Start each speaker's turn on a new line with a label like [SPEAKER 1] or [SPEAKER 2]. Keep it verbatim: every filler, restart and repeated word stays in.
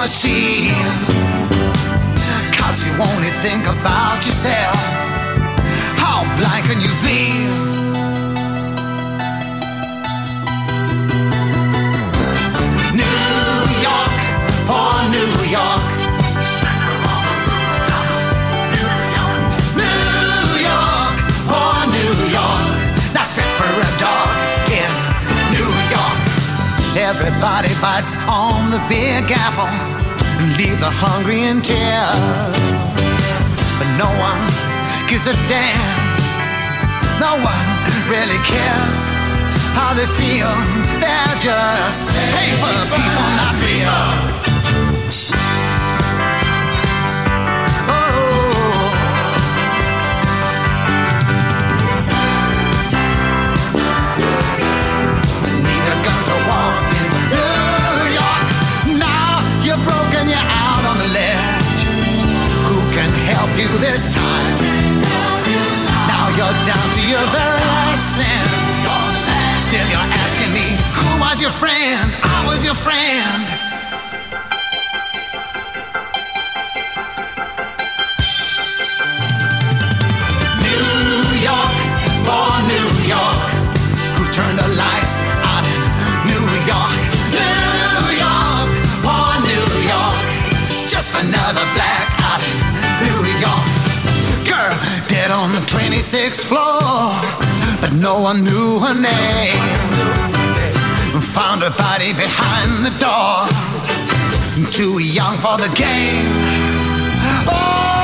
[SPEAKER 1] wanna see. Cause you only think about yourself. How blind can you be? New York, poor New York. New York, poor New York. Not fit for a dog in New York. Everybody bites on the Big Apple and leave the hungry in tears. But no one gives a damn. No one really cares how they feel. They're just paper people, not real. Anita Guns are walking to New York. Now you're broken, you're out on the ledge. Who can help you this time? Now you're down to your very last cent. Still you're asking me, who was your friend? I was your friend. New York, born New York. Who turned the lights out in New York? New York, born New York. Just another black out in New York. Girl, dead on the twenty-sixth floor, but no one knew her name. Found her body behind the door, too young for the game. Oh,